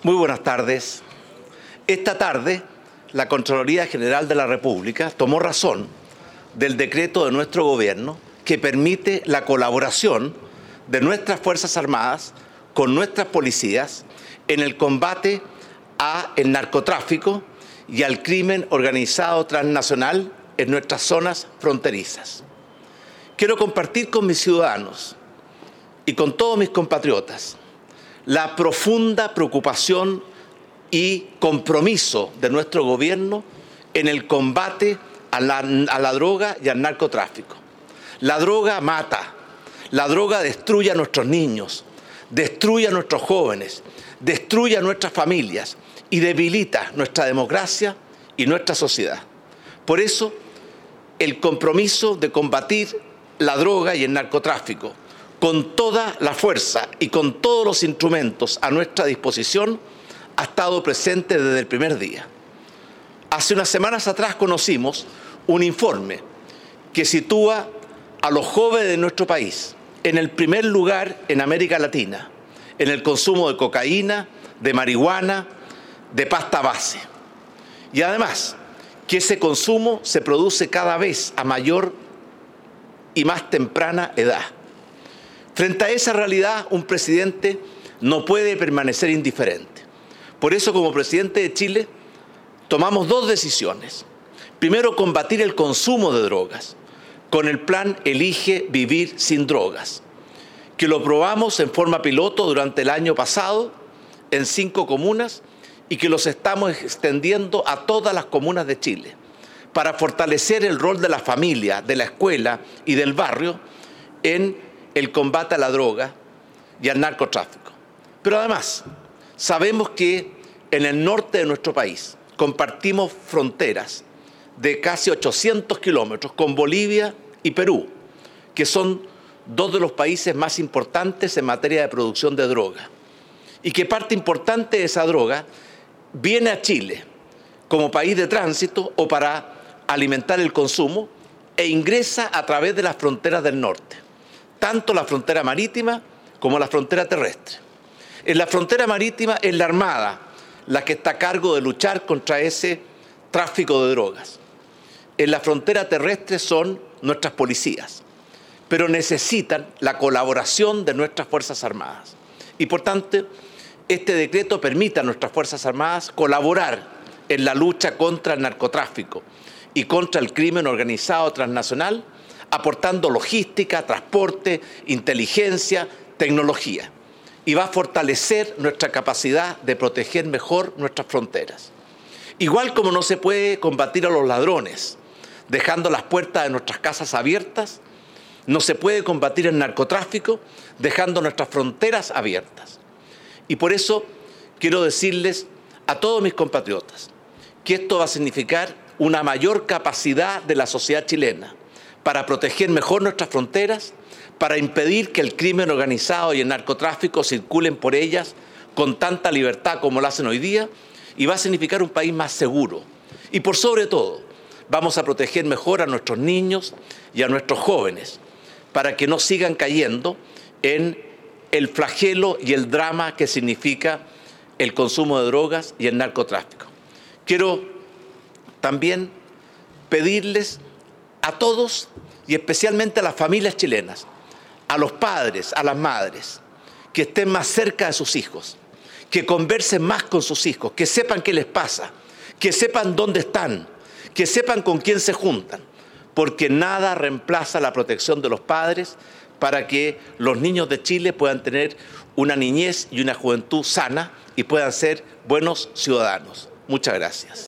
Muy buenas tardes. Esta tarde, la Contraloría General de la República tomó razón del decreto de nuestro gobierno que permite la colaboración de nuestras Fuerzas Armadas con nuestras policías en el combate al narcotráfico y al crimen organizado transnacional en nuestras zonas fronterizas. Quiero compartir con mis ciudadanos y con todos mis compatriotas la profunda preocupación y compromiso de nuestro gobierno en el combate a la droga y al narcotráfico. La droga mata, la droga destruye a nuestros niños, destruye a nuestros jóvenes, destruye a nuestras familias y debilita nuestra democracia y nuestra sociedad. Por eso, el compromiso de combatir la droga y el narcotráfico con toda la fuerza y con todos los instrumentos a nuestra disposición ha estado presente desde el primer día. Hace unas semanas atrás conocimos un informe que sitúa a los jóvenes de nuestro país en el primer lugar en América Latina, en el consumo de cocaína, de marihuana, de pasta base. Y además, que ese consumo se produce cada vez a mayor y más temprana edad. Frente a esa realidad, un presidente no puede permanecer indiferente. Por eso, como presidente de Chile, tomamos dos decisiones. Primero, combatir el consumo de drogas con el plan Elige Vivir Sin Drogas, que lo probamos en forma piloto durante el año pasado en 5 comunas y que los estamos extendiendo a todas las comunas de Chile para fortalecer el rol de la familia, de la escuela y del barrio en el combate a la droga y al narcotráfico. Pero además, sabemos que en el norte de nuestro país compartimos fronteras de casi 800 kilómetros con Bolivia y Perú, que son dos de los países más importantes en materia de producción de droga, y que parte importante de esa droga viene a Chile como país de tránsito o para alimentar el consumo e ingresa a través de las fronteras del norte, tanto la frontera marítima como la frontera terrestre. En la frontera marítima es la Armada la que está a cargo de luchar contra ese tráfico de drogas. En la frontera terrestre son nuestras policías, pero necesitan la colaboración de nuestras Fuerzas Armadas. Y por tanto, este decreto permite a nuestras Fuerzas Armadas colaborar en la lucha contra el narcotráfico y contra el crimen organizado transnacional, aportando logística, transporte, inteligencia, tecnología. Y va a fortalecer nuestra capacidad de proteger mejor nuestras fronteras. Igual como no se puede combatir a los ladrones dejando las puertas de nuestras casas abiertas, no se puede combatir el narcotráfico dejando nuestras fronteras abiertas. Y por eso quiero decirles a todos mis compatriotas que esto va a significar una mayor capacidad de la sociedad chilena para proteger mejor nuestras fronteras, para impedir que el crimen organizado y el narcotráfico circulen por ellas con tanta libertad como lo hacen hoy día, y va a significar un país más seguro. Y por sobre todo, vamos a proteger mejor a nuestros niños y a nuestros jóvenes, para que no sigan cayendo en el flagelo y el drama que significa el consumo de drogas y el narcotráfico. Quiero también pedirles a todos, y especialmente a las familias chilenas, a los padres, a las madres, que estén más cerca de sus hijos, que conversen más con sus hijos, que sepan qué les pasa, que sepan dónde están, que sepan con quién se juntan, porque nada reemplaza la protección de los padres para que los niños de Chile puedan tener una niñez y una juventud sana y puedan ser buenos ciudadanos. Muchas gracias.